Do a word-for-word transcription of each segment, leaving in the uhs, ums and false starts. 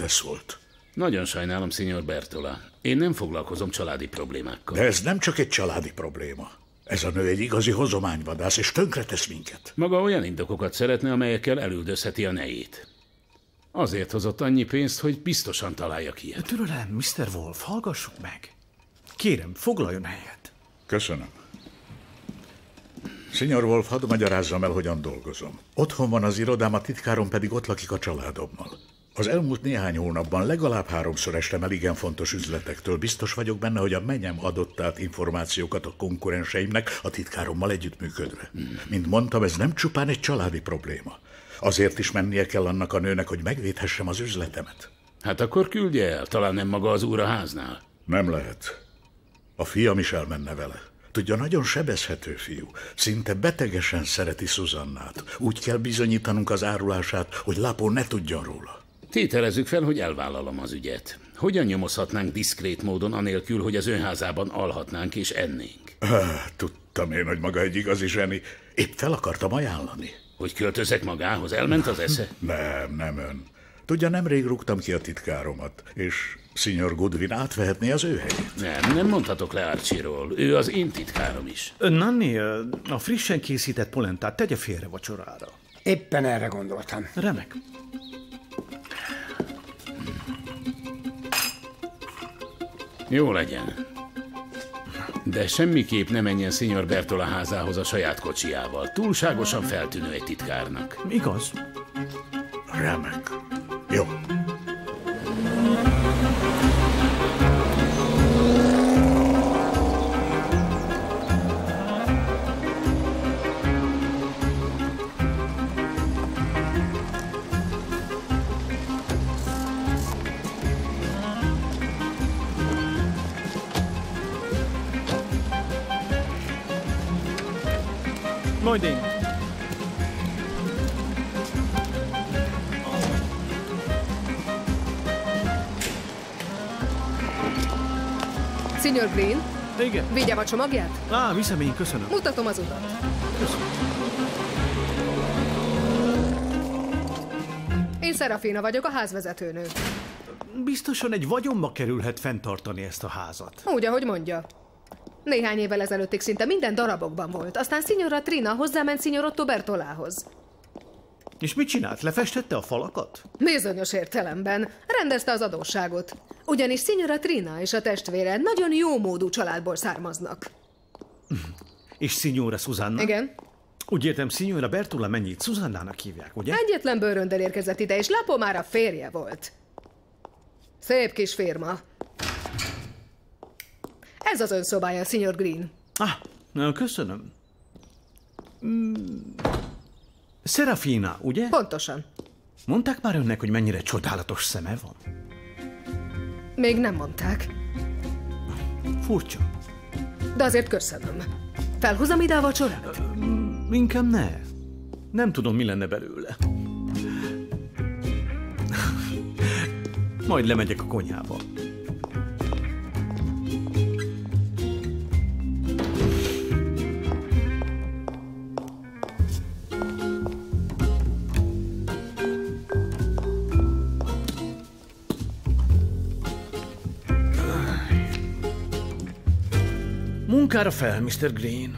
Cortés volt. Nagyon sajnálom, Signor Bertola. Én nem foglalkozom családi problémákkal. De ez nem csak egy családi probléma. Ez a nő egy igazi hozományvadász, és tönkretesz minket. Maga olyan indokokat szeretne, amelyekkel elüldözheti a nejét. Azért hozott annyi pénzt, hogy biztosan találjak ilyet. Türelem, miszter Wolf, hallgassuk meg. Kérem, foglaljon helyet. Köszönöm. Signor Wolf, hadd magyarázzam el, hogyan dolgozom. Otthon van az irodám, a titkárom pedig ott lakik a családommal. Az elmúlt néhány hónapban legalább háromszor estem el igen fontos üzletektől. Biztos vagyok benne, hogy a menyem adott át információkat a konkurenseimnek a titkárommal együttműködve. Hmm. Mint mondtam, ez nem csupán egy családi probléma. Azért is mennie kell annak a nőnek, hogy megvédhessem az üzletemet. Hát akkor küldje el, talán nem maga az úr a háznál. Nem lehet. A fiam is elmenne vele. Tudja, nagyon sebezhető fiú. Szinte betegesen szereti Susannát. Úgy kell bizonyítanunk az árulását, hogy Lápó ne tudjon róla. Tételezzük fel, hogy elvállalom az ügyet. Hogyan nyomozhatnánk diszkrét módon anélkül, hogy az önházában alhatnánk és ennénk? Ah, tudtam én, hogy maga egy igazi zseni. Épp fel akartam ajánlani. Hogy költözek magához? Elment az esze? Nem, nem ön. Tudja, nemrég rúgtam ki a titkáromat, és Signor Goodwin átvehetné az ő helyét. Nem, nem mondhatok le Archie-ról. Ő az én titkárom is. Nanni, a frissen készített polentát tegye félre vacsorára. Éppen erre gondoltam. Remek. Jó legyen. De semmiképp ne menjen Signor Bertola házához a saját kocsiával. Túlságosan feltűnő egy titkárnak. Igaz? Remek. Jó. Majd én. Signor Green? Igen. Vigyem a csomagját? Á, viszem én, köszönöm. Mutatom az utat. Köszönöm. Én Serafina vagyok, a házvezetőnő. Biztosan egy vagyonba kerülhet fenntartani ezt a házat. Úgy, ahogy mondja. Néhány évvel ezelőttig szinte minden darabokban volt. Aztán Signora Trina hozzáment Signor Otto Bertolához. És mit csinált? Lefestette a falakat? Bizonyos értelemben. Rendezte az adósságot. Ugyanis Signora Trina és a testvére nagyon jó módú családból származnak. És Signora Susanna? Igen. Úgy értem, Signora Bertola mennyit Susannának hívják, ugye? Egyetlen bőröndel érkezett ide, és Lapo már a férje volt. Szép kis firma. Ez az ön szobája, Signor Green. Ah, köszönöm. Mm. Serafina, ugye? Pontosan. Mondták már önnek, hogy mennyire csodálatos szeme van? Még nem mondták. Furcsa. De azért köszönöm. Felhozom ide a vacsorát? Inkább ne. Nem tudom, mi lenne belőle. Majd lemegyek a konyhába. Munkára fel, miszter Green.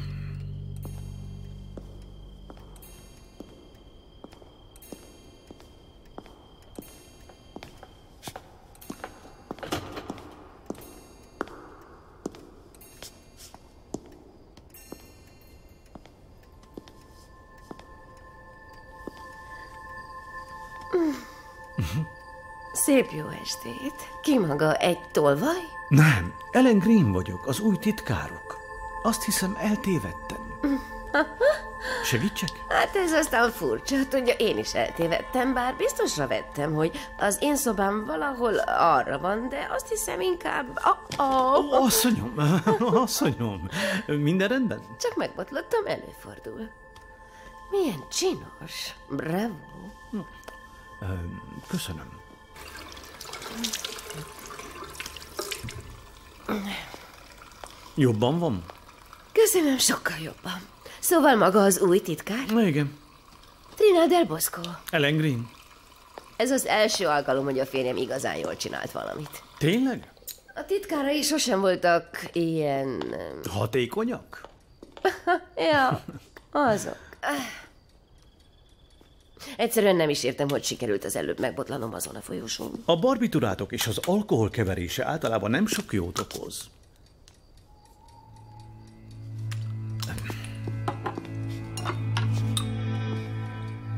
Szép jó estét. Ki maga, egy tolvaj? Nem, Ellen Green vagyok, az új titkárok. Azt hiszem, eltévedtem. Segítsek? Hát ez aztán furcsa. Tudja, én is eltévedtem, bár biztosra vettem, hogy az én szobám valahol arra van, de azt hiszem inkább... Oh, oh. Asszonyom, asszonyom, minden rendben? Csak megbotlottam, előfordul. Milyen csinos. Bravo. Köszönöm. Jobban van? Köszönöm, sokkal jobban. Szóval maga az új titkár? Igen. Trina del Bosco. Ellen Green. Ez az első alkalom, hogy a férjem igazán jól csinált valamit. Tényleg? A titkárai sosem voltak ilyen... Hatékonyak? Ja, azok. Egyszerűen nem is értem, hogy sikerült az előbb megbotlanom azon a folyosón. A barbiturátok és az alkohol keverése általában nem sok jót okoz.